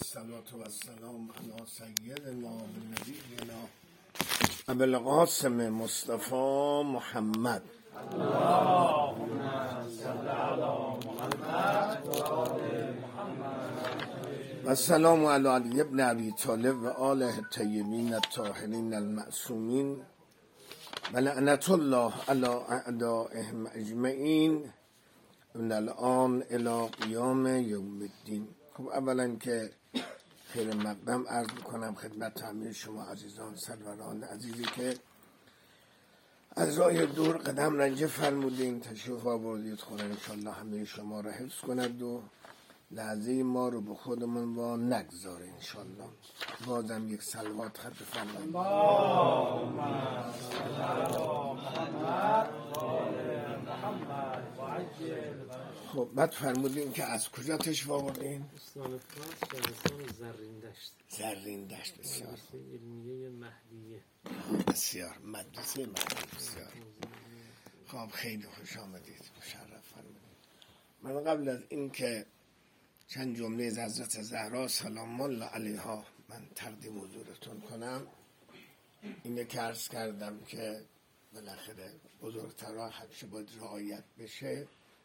الصلاة والسلام علی سیدنا و نبینا ابوالقاسم مصطفی محمد. اللهم صل علی محمد و آل محمد. و السلام علی علی ابن ابی طالب و آله الطیبین الطاهرین المعصومین و لعنت الله علی اعدائهم اجمعین من الان الی قیام یوم الدین. خب اولا که خیر مقدم عرض میکنم خدمت همه شما عزیزان سروران عزیزی که از راه دور قدم رنجه فرمودین، تشریف آوردید. خدا انشالله همه شما را حفظ کند و لحظه ما رو به خودمون با نگذاره انشالله. بازم یک صلوات خط فرمایید. اللهم صل علی محمد و آل محمد و عجل. خب بعد فرمودین که از کجا تشریف آوردین؟ استان فارس، شهرستان زرین دشت. زرین دشت. بسیار مدرسه علمیه مهدیه. بسیار مدرسه مهدیه. بسیار خب خیلی خوش آمدید، مشرف فرمودید. من قبل از این که چند جمله از حضرت زهرا سلام الله علیها من تقدیم حضورتون کنم، اینه که عرض کردم که بالاخره بزرگترها همیشه باید رعایت بشه.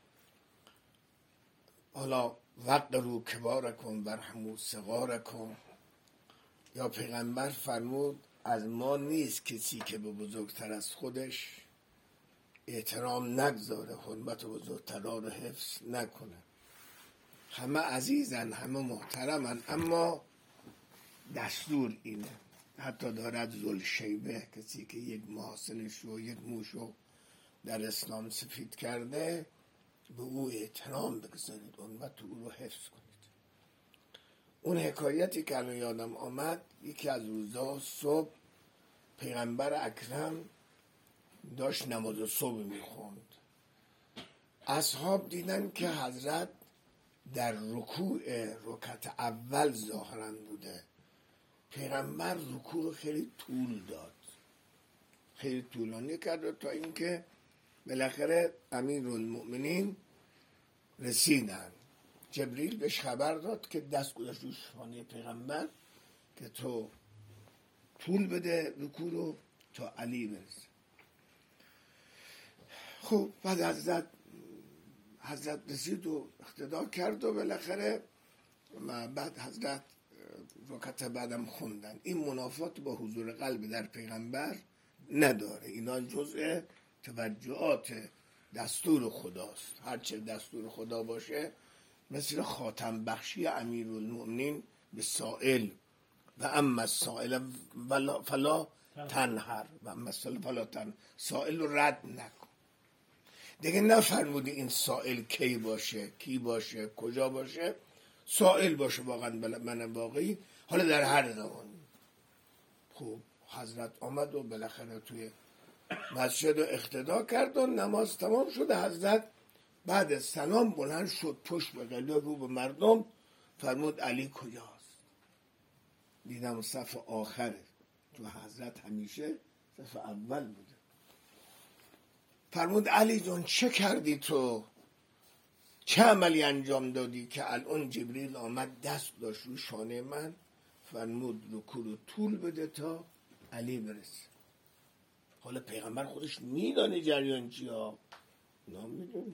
حالا وقروا کبارکم وارحموا صغارکم، یا پیغمبر فرمود از ما نیست کسی که به بزرگتر از خودش احترام نگذاره، حرمت بزرگترها رو حفظ نکنه. همه عزیزن، همه محترمن، اما دستور اینه. حتی دارد ذوالشیبه، کسی که یک محاسنش رو یک موشو در اسلام سفید کرده، به او احترام بگذارید، حرمت او رو حفظ کنید. اون حکایتی که الان یادم آمد، یکی از روزا صبح پیغمبر اکرم داشت نماز صبح میخوند. اصحاب دیدن که حضرت در رکعت اول ظاهرا بوده. پیغمبر رکوع رو خیلی طول داد، خیلی طولانی کرد تا اینکه بالاخره امیرالمؤمنین رسیدن. جبریل بهش خبر داد که دست گذاشت رو شانه پیغمبر که تو طول بده رکوع رو تا علی برسه. خب بعد حضرت رسید و اقتدا کرد و بالاخره بعد حضرت رکعت بعدم خوندن. این منافات با حضور قلب در پیغمبر نداره، اینا جزء توجهات دستور خداست. هرچه دستور خدا باشه، مثل خاتم بخشی امیرالمؤمنین به سائل و اما السائل فلا تنهر و اما السائل فلا تنهر، سائل رو رد نکن. دیگه نفرمودی این سائل کی باشه، کی باشه، کجا باشه، سائل باشه واقعا من واقعی، حالا در هر زمان. خب حضرت آمد و بالاخره توی مسجد و اقتدا کرد و نماز تمام شد. حضرت بعد از سلام بلند شد، پشت به قبله رو به مردم فرمود علی کجاست؟ دیدم صف آخره، تو حضرت همیشه صف اول بوده. فرمود علی جان چه کردی تو؟ چه عملی انجام دادی که الان جبریل آمد دست داشت رو شانه من، فرمود رکوع رو طول بده تا علی برسه. حالا پیغمبر خودش میدانه جریان چیا؟ نمیدونه.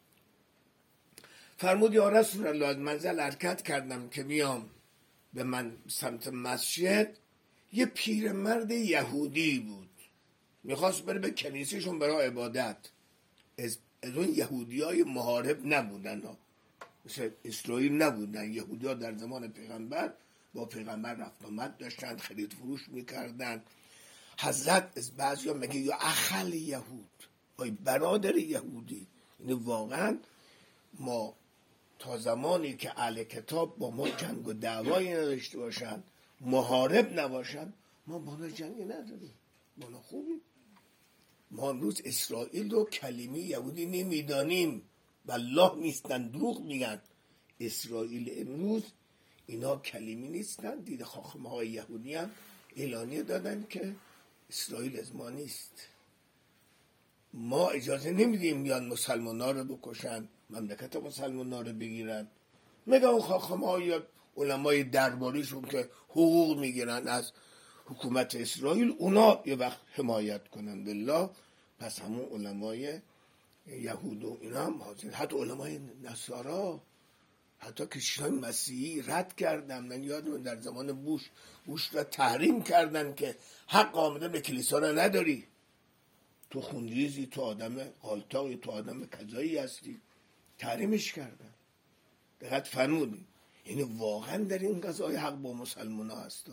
فرمود یا رسول الله از منزل حرکت کردم که بیام به من سمت مسجد، یه پیرمرد یهودی بود، میخواست بره به کنیسهشون برای عبادت. از اون یهودی های محارب نبودن ها، مثل اسرائیل نبودن. یهودی ها در زمان پیغمبر با پیغمبر رفت آمد داشتن، خرید فروش میکردن. حضرت از بعضی ها میگه یا اخل یهود، ای برادر یهودی. یعنی واقعا ما تا زمانی که اهل کتاب با ما جنگ و دعوایی نداشته باشن، محارب نباشن، ما با جنگی نداریم، ما خوبیم. ما امروز اسرائیل رو کلمه یهودی نمیدانیم، والله نیستن، دروغ میگن. اسرائیل امروز اینا کلمه نیستن. دید خاخمه های یهودی هم اعلانیه دادن که اسرائیل از ما نیست. ما اجازه نمیدیم بیان مسلمان ها رو بکشن، مملکت مسلمان ها رو بگیرن. مگه اون خاخمه های علمای درباریشون که حقوق میگیرن از حکومت اسرائیل، اونا یه وقت حمایت کنن بالله. پس همون علمای یهود و اینا هم حاضر، حتی علمای نصارا، حتی کشیشان مسیحی رد کردن. من یادم در زمان بوش را تحریم کردن که حق آمده به کلیسا را نداری، تو خونریزی، تو آدم غالطاقی، تو آدم کذایی هستی، تحریمش کردن. دقت فرمودی؟ یعنی واقعا در این قضای حق با مسلمان ها هست.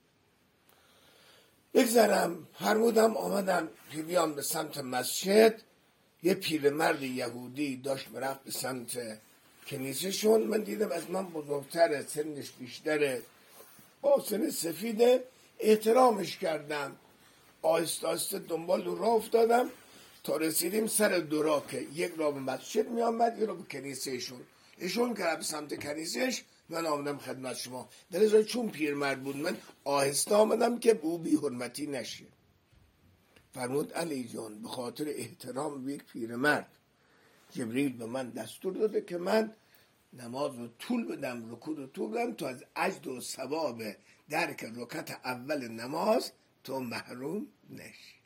بگذارم فرمودم آمدم که بیام به سمت مسجد. یه پیرمرد یهودی داشت میرفت به سمت کنیسهشون. من دیدم از من بزرگتره، سنش بیشتره، با سن سفیده، احترامش کردم. آهسته آهسته دنبال راه افتادم تا رسیدیم سر دو راه که یک راه به مسجد می آمد، یک راه به کنیسهشون. ایشون که به سمت کنیسهش، من آمدم خدمت شما. در ازای چون پیرمرد بود من آهسته آمدم که به او بی حرمتی نشه. فرمود علی جان به خاطر احترام به یک پیرمرد جبریل به من دستور داده که من نماز رو طول بدم، رکوع رو طول بدم تا از اجر و ثواب درک رکعت اول نماز تو محروم نشی.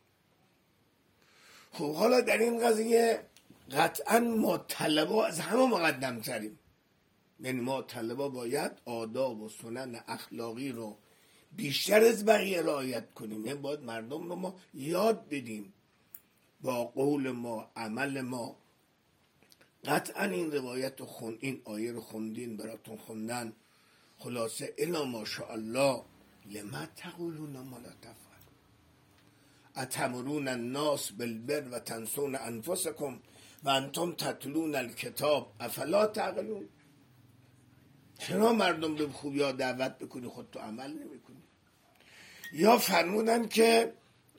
خب حالا در این قضیه قطعا ما طلبا از همه مقدم تریم. یعنی ما طلبا باید آداب و سنن اخلاقی رو بیشتر از بقیه رعایت کنیم. یعنی باید مردم رو ما یاد بدیم با قول ما، عمل ما. قطعا این روایت رو این آیه رو خوندین، براتون خوندن. خلاصه الا ماشاءالله لما تقولون ما لا تفعلون اتمرون الناس بالبر و تنسون انفسکم و انتم تتلون الکتاب افلا تعقلون. چرا مردم به خوبی دعوت بکنی خود تو عمل نمی کنی؟ یا فرمودن که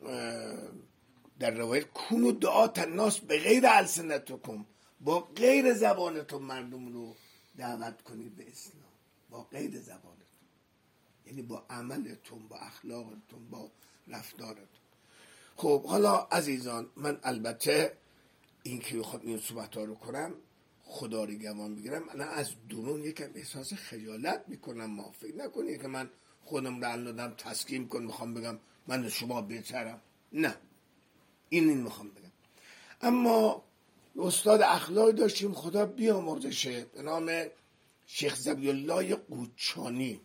در روایت کونو دعات الناس به غیر السنتکم، با غیر زبانتون مردم رو دعوت کنید به اسلام، با غیر زبانتون، یعنی با عملتون، با اخلاقتون، با رفتارتون. خب حالا عزیزان، من البته این که بخوام این صحبت ها رو کنم خدا رو گمان بگیرم، من از درون یکم احساس خجالت میکنم. ما فکر نکنید که من خودم رو الان تسکین کنم میخوام بگم من از شما بهترم، نه، این میخوام بگم. اما استاد اخلاقی داشتیم، خدا بیامرزشه، به نام شیخ ظبی‌الله قوچانی.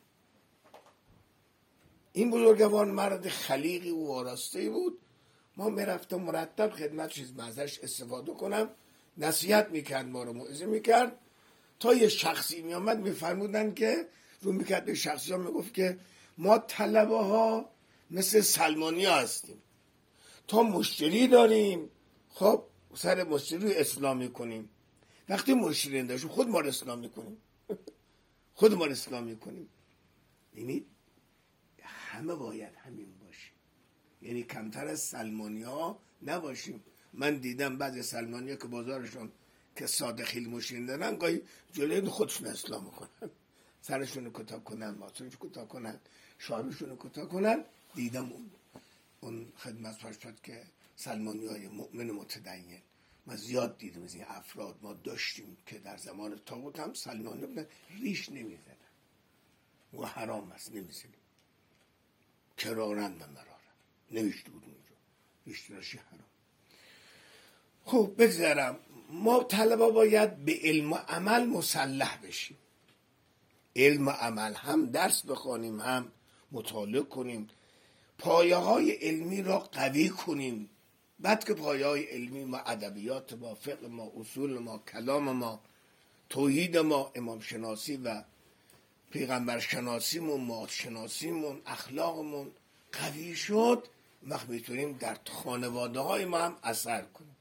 این بزرگوار مرد خلیقی و وارسته بود. ما میرفتم مرتب خدمتش ازش استفاده کنم، نصیحت میکرد، ما رو موعظه میکرد. تا یه شخصی میامد میفرمودن که رو میکرد به شخصی ها میگفت که ما طلبه ها مثل سلمانی ها هستیم، تا مشتری داریم خب سر مشتری رو اسلامی کنیم، وقتی مشتری داشتیم خود ما رو اسلامی کنیم خود ما رو اسلامی کنیم. یعنی همه باید همین باشیم، یعنی کمتر از سلمانی ها نباشیم. من دیدم بعضی سلمانی ها که بازارشون که ساده خیلی مشین دارن، گاهی جلوی خودشون اسلام کنن، سرشون کتا کنن، ماسونشون کتا کنن، شعرشون کتا کنن. دیدم اون خدمت فرشاد که سلمانی های مؤمن متدین، من زیاد دیدم از این افراد ما داشتیم که در زمان طاغوت هم سلمانی بودن، ریش نمیزدن و حرام است نمیزنیم، کرارن و مرارن نوشته بود اونجا اشتراشی حرام. خب بگذارم، ما طلبا باید به علم و عمل مسلح بشیم. علم و عمل، هم درس بخوانیم هم مطالعه کنیم، پایه های علمی را قوی کنیم. بعد که پایه های علمی ما، ادبیات ما، فقه ما، اصول ما، کلام ما، توحید ما، امام شناسی و پیغمبر شناسیمون، ما شناسیمون، اخلاقمون قوی شد، وقت میتونیم در خانواده های ما هم اثر کنیم.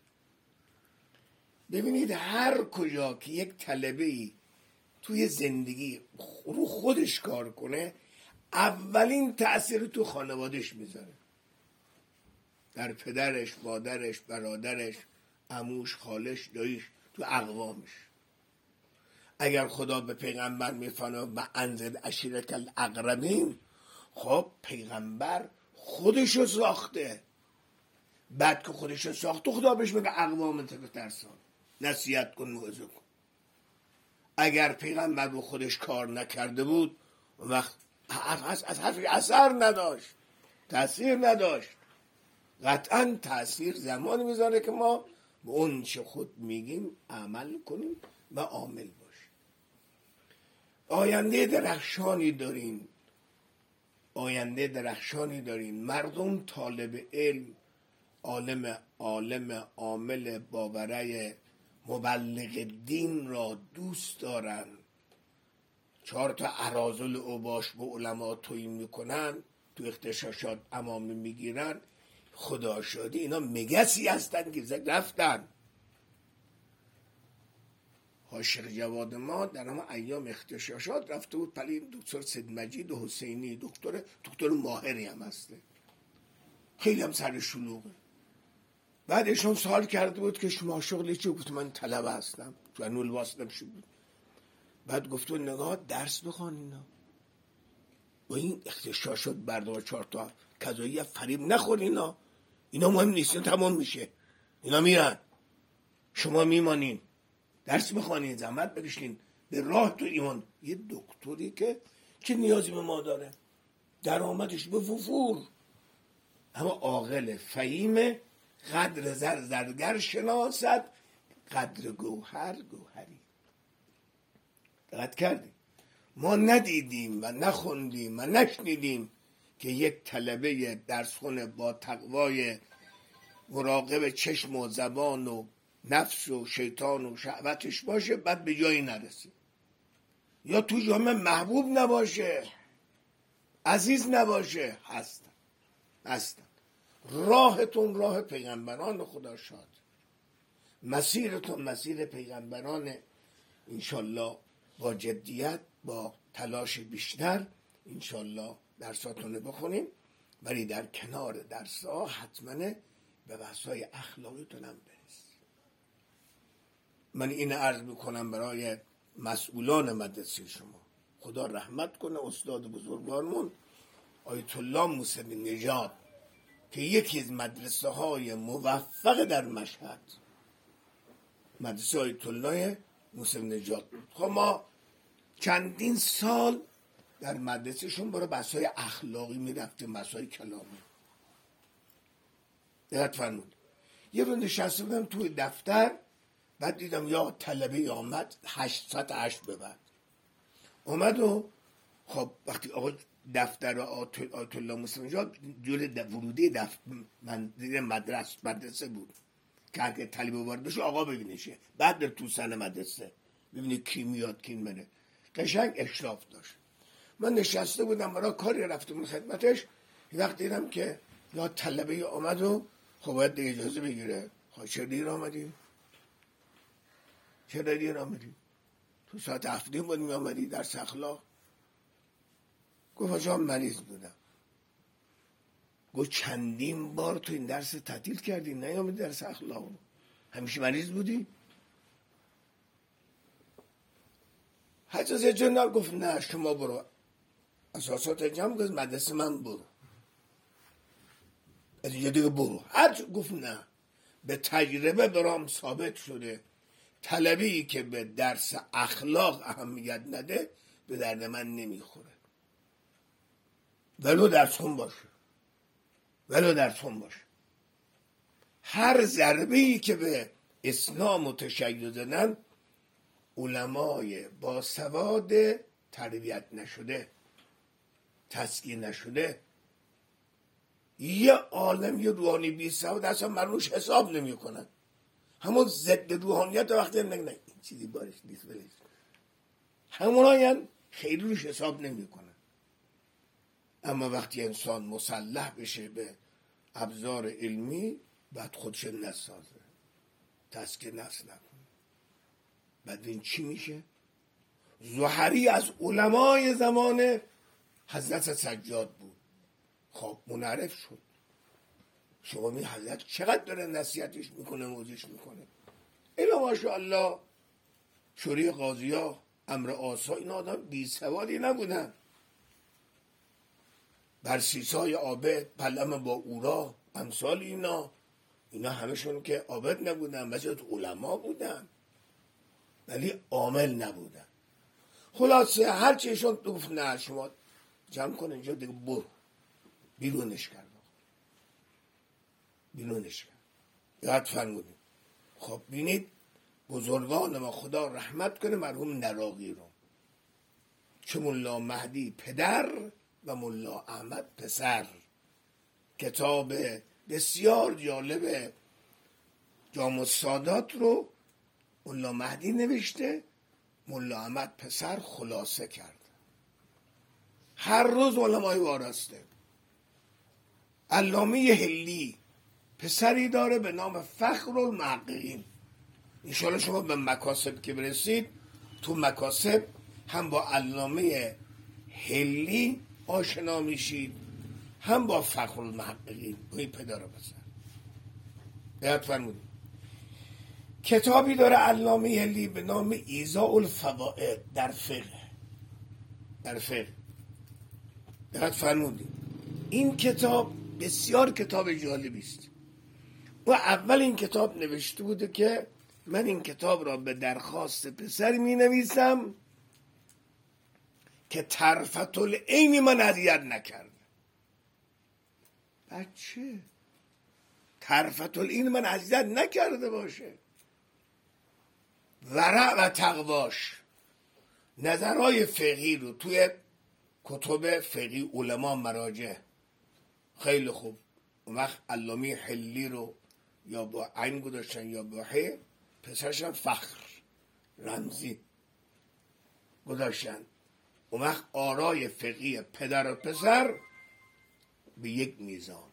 ببینید هر کجا که یک طلبه‌ای توی زندگی رو خودش کار کنه، اولین تأثیر تو خانوادهش میذاره، در پدرش، مادرش، برادرش، عموش، خالش، داییش، تو اقوامش. اگر خدا به پیغمبر میفرماید و انذر عشیرتک الاقربین، خب پیغمبر خودشو ساخته، بعد که خودشو ساخته خدا بهش میگه اقوامت بترسان، نصیحت کن، موعظه کن. اگر پیغمبر رو خودش کار نکرده بود اون وقت از حرفش اثر نداشت، تأثیر نداشت. قطعا تأثیر زمانی میذاره که ما به اون چه خود میگیم عمل کنیم و عامل باشیم. آینده درخشانی داریم، آینده درخشانی داریم. مردم طالب علم، عالم عامل باورای مبلغ دین را دوست دارن. 4 اراذل اوباش به علما تویین میکنن، تو اغتشاشات امامه میگیرن. خدا شادی اینا مگسی هستن که رفتن. عاشق جواد ما در همه ایام اغتشاشات رفته بود پلی دکتر سید مجید حسینی، دکتر ماهری هم هسته، خیلی هم سر شلوغه. بعدشون سوال کرده بود که شما شغلی چی؟ گفت من طلبه هستم، تو انول واسطم بود. بعد گفت نگاه درس بخوان اینا و این اغتشاشات بردار 4 کذایی فریب نخور. اینا مهم نیست، تمام میشه، اینا میرن، شما میمانین. درس بخوانین، زحمت بکشین، به راه تو ایمان. یه دکتری که چه نیازی به ما داره؟ درآمدش به وفور، اما عاقل فهیم، قدر زرگر شناسد، قدر گوهری. دقت کردیم؟ ما ندیدیم و نخوندیم و نشنیدیم که یک طلبه درسخون با تقوای مراقب چشم و زبان و نفس و شیطان و شهوتش باشه بعد به جایی نرسه، یا تو جامعه محبوب نباشه، عزیز نباشه. هستن. راهتون راه پیغمبران خدا شاد، مسیرتون مسیر پیغمبران. انشالله با جدیت، با تلاش بیشتر انشالله درساتون بخونیم، ولی در کنار درس‌ها حتما به بحث‌های اخلاقیتون هم برسید. من این عرض میکنم برای مسئولان مدرسه شما، خدا رحمت کنه استاد بزرگوارمون آیت الله موسوی نژاد که یکی از مدرسه های موفق در مشهد مدرسه آیت الله موسوی نژاد بود. خب ما چندین سال در مدرسهشون برای بحث‌های اخلاقی میرفتیم، بحث‌های کلامی. دقت فرمود. یه رو نشسته بودم توی دفتر، بعد دیدم یا طلبه آمد 808 به بعد اومد و خب وقتی آقا دفتر آیت الله موسوی نژاد جلوی ورودی مدرسه بود که هر که طلبه وارد بشه آقا ببینشه، بعد در تو سن مدرسه ببینه کی میاد کی منه. قشنگ اشراف داشت. من نشسته بودم برای کاری رفتم خدمتش، وقت دیدم که یا طلبه آمد و خب باید اجازه بگیره. خب چرا دیر آمدی؟ تو ساعت 7 بود می آمدی درس اخلاق؟ گفت آجا مریض بودم. گفت چندین بار تو این درس تعطیل کردی نیامدی درس اخلاق؟ همیشه مریض بودی؟ حجاز جنرال گفت نه شما برو اساسات جمع کن مدرسه من برو، از اینجا دیگه برو. هر گفت نه، به تجربه برام ثابت شده طلبی که به درس اخلاق اهمیت نده به درد من نمیخوره، ولو درسون باشه. هر ضربه‌ای که به اسلام و تشیع زدن علمای با سواد تربیت نشده، تزکیه نشده، یه عالم یه روحانی بی سواد اصلا مروش حساب نمی کنن. همون ضد روحانیت وقتی نه این چیزی بارش نیست ولش، همونایی خیلی روش حساب نمی کنن. اما وقتی انسان مسلح بشه به ابزار علمی بعد خودش نسازه، تزکیه نفس نکنه، بعد این چی میشه؟ زهری از علمای زمان حضرت سجاد بود. خب منعرف شد. شما می حضرت چقدر داره نصیحتش میکنه، موزش میکنه. اینا ماشاءالله شوری قاضی ها، امر آسا، این آدم بی سوادی نبودن. برسیسای عابد، پلم با اورا، امثال اینا همشون که عابد نبودن، مثل علما بودن ولی عامل نبودن. خلاصه هر چیشون گفت نه شما جمع کن اینجا دیگه برو. بیرونش کرد. یاد فرمودیم. خب بینید بزرگان ما خدا رحمت کنه مرحوم نراقی رو، چه ملا مهدی پدر و ملا احمد پسر. کتاب بسیار جالب جام السادات رو ملا مهدی نوشته، ملا احمد پسر خلاصه کرد. هر روز علمای وارسته. علامه حلی پسری داره به نام فخرالمحققین. انشاءالله شما به مکاسب که برسید، تو مکاسب هم با علامه حلی آشنا میشید، هم با فخرالمحققین. این پدر و پسر. بیاد فرمودید. کتابی داره علامه حلی به نام ایضاء الفوائد در فقه. بیاد فرمودید. این کتاب بسیار کتاب جالبی است. و اول این کتاب نوشته بوده که من این کتاب را به درخواست پسر می نویسم که طرفت العین من اذیت نکرده. بچه طرفت العین من اذیت نکرده باشه. ورع و تقواش، نظرهای فقهی رو توی کتب فقهی علما مراجع خیلی خوب. اون وقت علامه حلی رو یا با عین گذاشتن یا با ح، پسرشم فخر رمزی گذاشتن. اون وقت آرای فقهی پدر و پسر به یک میزان.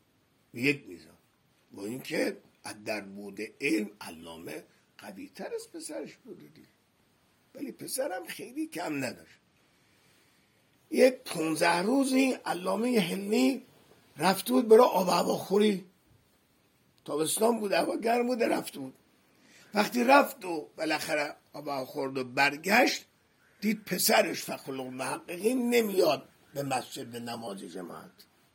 با اینکه در بود علم علامه قوی تر از پسرش بوده دید، ولی پسرم خیلی کم نداشت. یک 15 روزی علامه حلی رفت بود برای آب هوا خوری. تابستان بود، هوا گرم بود، رفت بود. وقتی رفت و بالاخره آب هوا خورد و برگشت، دید پسرش فخرالمحققین نمیاد به مسجد به نماز جماعت.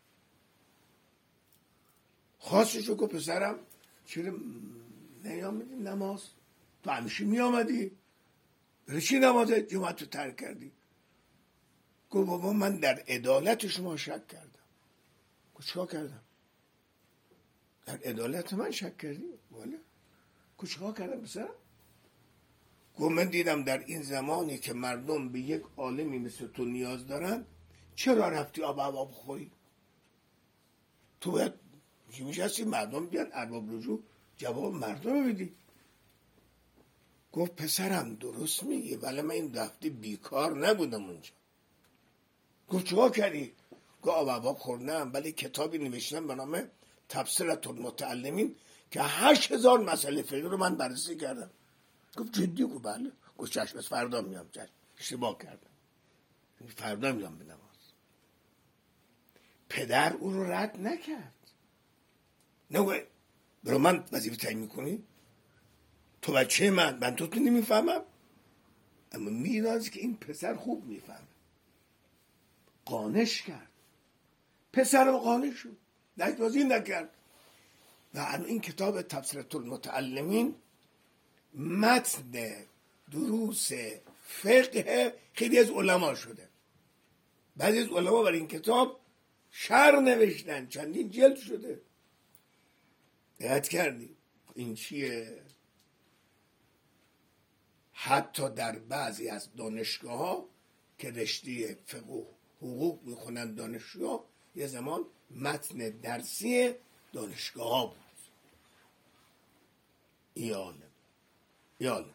خواستشو که پسرم چرا نیامدی نماز؟ تو همیشه میامدی، برای چی نماز جماعت رو ترک کردی؟ گفت بابا من در عدالت شما شک کردم. گفت چیکار کردم؟ در عدالت من شک کردی؟ بله. گفت چیکار کردم پسرم؟ گفت من دیدم در این زمانی که مردم به یک عالمی مثل تو نیاز دارن، چرا رفتی آب هوا بخوری؟ تو باید میشستی مردم بیان ارباب رجوع جواب مردم رو بدی. گفت پسرم درست میگی، ولی من این هفته بیکار نبودم اونجا. گفت چیکار کردی؟ گفت آب هوا خوردم، ولی کتابی نوشتم به نام تبصره المتعلمین که 8000 مسئله فقهی رو من بررسی کردم. گفت جدی؟ گفت بله. گفت چشم، فردا میام. چشم، اشتباه کردم، فردا میام به نماز. پدر او رو رد نکرد. نه برای من وظیفه تعیین میکنی؟ تو بچه من تو نمیفهمم، اما میدانست که این پسر خوب میفهمه. قانش کرد. پسرم قانش شد، لجبازی نکرد. و این کتاب تبصره المتعلمین متن دروس فقه خیلی از علما شده. بعضی از علما برای این کتاب شرح نوشتن، چندین جلد شده. دقت کردی این چیه؟ حتی در بعضی از دانشگاه ها که رشته فقه و حقوق میخونن دانشجوها، یه زمان متن درسی دانشگاه ها بود. یال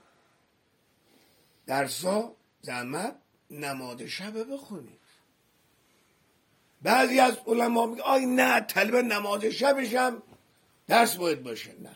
درسا زحمت نماز شب بخونید. بعضی از علما میگه آی نه طلب نماز شبشم درس باید باشه. نه،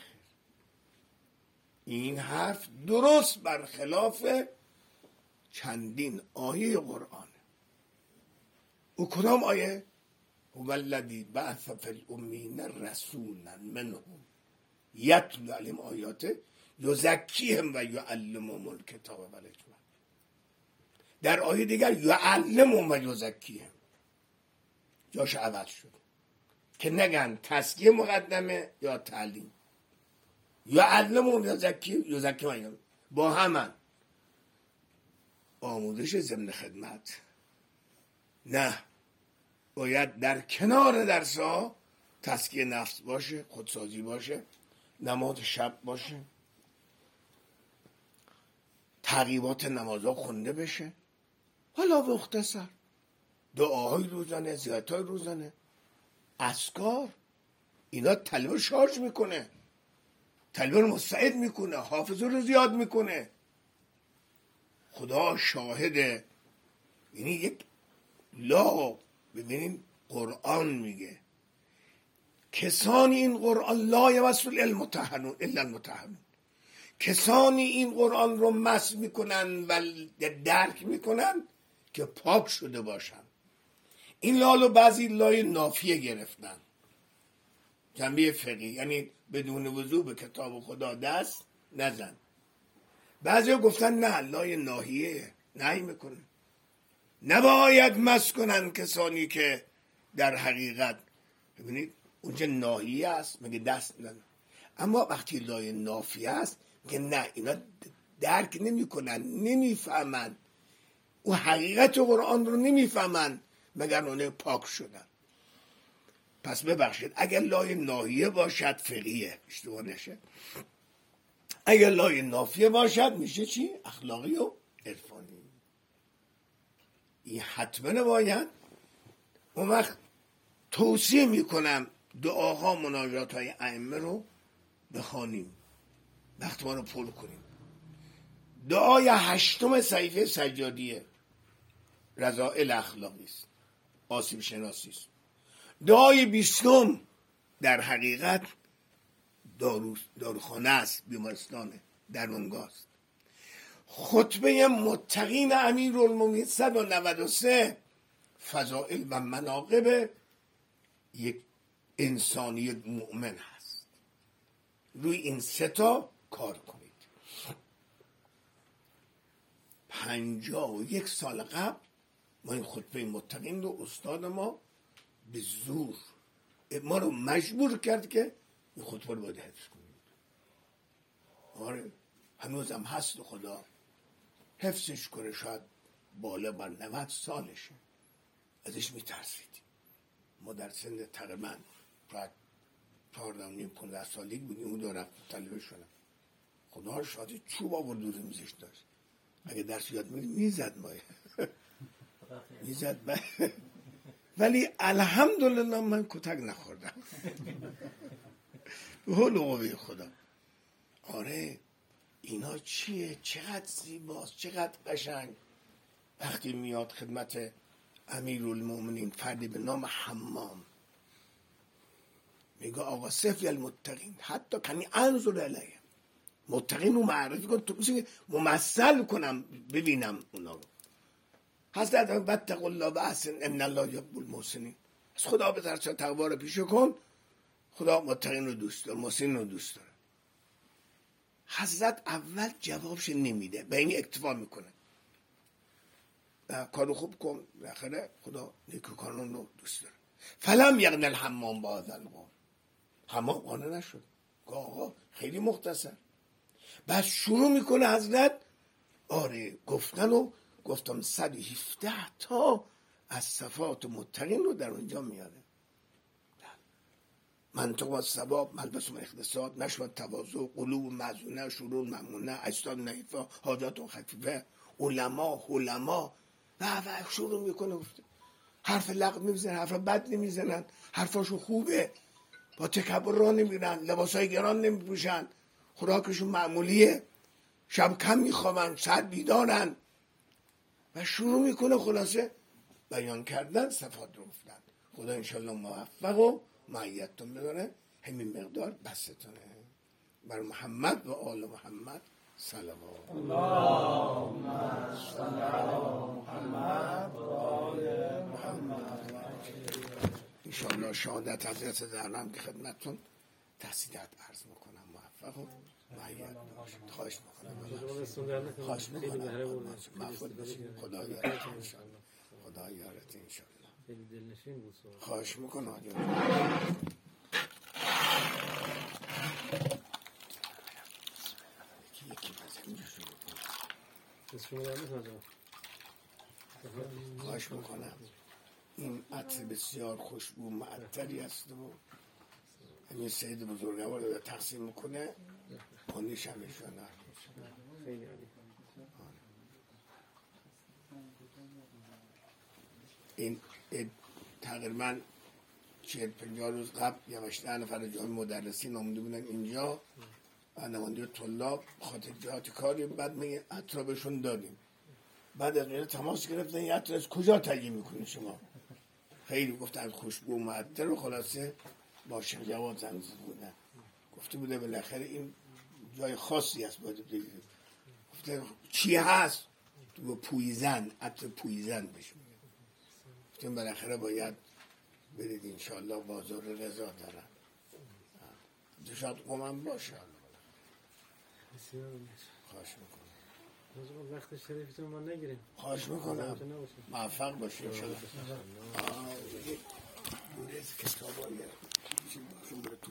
این حرف درست برخلاف چندین آیه قرآن. او کدام آیه؟ هو الذی بعث فی الامین رسولا منهم یتلو علیهم آیاته یزکیهم و یعلمهم الکتاب و الحکمة. در آیه دیگر یعلمهم و یزکیهم، جاش عوض شد که نگن تزکیه مقدمه یا تعلیم. یعلمهم یزکیهم با همن. آموزش ضمن خدمت. نه، باید در کنار درس‌ها تزکیه نفس باشه، خودسازی باشه، نماز شب باشه، ترغیبات نمازها خونده بشه، حالا مختصر دعاهای روزانه، زیارت‌های روزانه، اذکار. اینا طلبه رو شارژ میکنه، طلبه رو مستعد میکنه، حافظه رو زیاد میکنه. خدا شاهده. یعنی یک لا، ببینین قرآن میگه کسانی این قرآن لا یمسوا الا المطهرون، کسانی این قرآن رو مس میکنن و درک میکنن که پاک شده باشن. این لالو بعضی لای نافیه گرفتن، جنبه فقهی، یعنی بدون وضو به کتاب خدا دست نزن. بعضی گفتن نه، لای ناهیه نهی میکنه، نباید مس کنن کسانی که در حقیقت، ببینید اونجا ناهیه است، مگه دست نزن. اما وقتی لای نافیه است که نه، اینا درک نمیکنن، نمیفهمن، او حقیقت قرآن رو نمیفهمن مگر اونه پاک شدن. پس ببخشید اگر لای ناهیه باشد فقهیه، اشتباه نشه. اگر لای نافیه باشد میشه چی؟ اخلاقی و عرفانی. این حتما باید. اون وقت توصیه میکنم دعاها، مناجات های ائمه رو بخوانیم، وقت ما رو پر کنیم. دعای 8 صحیفه سجادیه رذائل اخلاقی است، آسیب شناسی است. دعای 20 در حقیقت داروخانه است، بیمارستانه، درمانگاه است. خطبه متقین امیرالمومنین 193 فضائل و مناقب یک انسانی مؤمن هست. روی این 3 کار کنید. 51 سال قبل ما این خطبه متقین رو استاد ما به زور ما رو مجبور کرد که این خطبه رو باید حفظ کنید. آره هنوز هم هست، خدا حفظش کنه، شاید بالا بر 90 سالشه. ازش میترسید. ما در سن تقریبا شاید 14-15 سالگی بودیم، اون دو رفت طالبه شدم. خدا شاید چوب آورد دور میزش داشت، اگه درس یاد میزد مایه میزد ولی الحمدلله من کتک نخوردم به حول و قوه خدا. آره اینا چیه؟ چقدر زیباست، چقدر قشنگ. وقتی میاد خدمت امیرالمومنین فردی به نام حمام، میگه آقا صفی المتقین حتی کنی انظر الیه، متقین رو معرفی کن، تو میشه ممثل کنم ببینم اونا رو. حضرت واتقوا الله و احسن ان الله یحب المحسنین. از خدا بترس، تقوا رو پیشه کن، خدا متقین رو دوست داره، محسنین رو دوست داره. حضرت اول جوابش نمیده، به این اکتفا میکنه، کارو خوب کن، بالاخره خدا نیکوکاران رو دوست داره. فلم یغن الحمام بعد القوم، حمام قانع نشد، آقا خیلی مختصر. بعد شروع میکنه حضرت آره گفتن و گفتم 117 تا از صفات متقین رو در اونجا میاره. منطق و ثواب، ملبس و اقتصاد، نشوت تواضع، قلوب معزونه، شرور ممنونه، اجساد نحیفه، حاجات خفیفه، علما و شروع میکنه گفته. حرف لغو نمیزنن، حرف بد نمیزنن، حرفاشو خوبه، با تکبر راه نمیرن، لباسای گران نمیپوشن، خوراکشون معمولیه، شب کم میخوابن، سر بیدارن و شروع میکنه خلاصه بیان کردن صفات رو گفتن. خدا انشالله موفق و معیتتون بداره. همین مقدار بستونه. بر محمد و آل محمد صلوات. اللهم صل علی محمد و آل محمد. انشالله شهادت حضرت زهرا هم که خدمتتون تحصیلات عرض میکنم. موفق و معید باشید. خواهش میکنم. خواهش میکنم. مغفور باشید. خدا یارت انشالله. خدا یارت انشالله. خواهش میکنم. یکی خواهش میکنم. این عطر بسیار خوشبو معطری است و همین سید بزرگوار رو تقسیم میکنه، پانیش هم ایشان. خیلی عالی. این تقریبا 40-50 روز قبل 18 نفر جای مدرسین آمده بودن اینجا و نماینده طلاب خاطر جهات کاری، بعد میگه عطر بهشون دادیم. بعد از اونجا تماس گرفتن این عطر از کجا تهیه میکنین شما؟ خیلی گفتن خوشبو و معطر و خلاصه با شیخ جواد زنگ بودن، گفته بوده بالاخره این جای خاصی هست باید بگیرید. گفته چی هست؟ تو پویزن، عطر پویزن بهش میگه. گفتیم بالاخره باید برید انشاءالله بازار رضا دارن شاید قومم باشه. بسیار عالی. خواهش میکنم. وقت شریفتون ما نگیریم. خواهش میکنم. موفق باشید انشاءالله.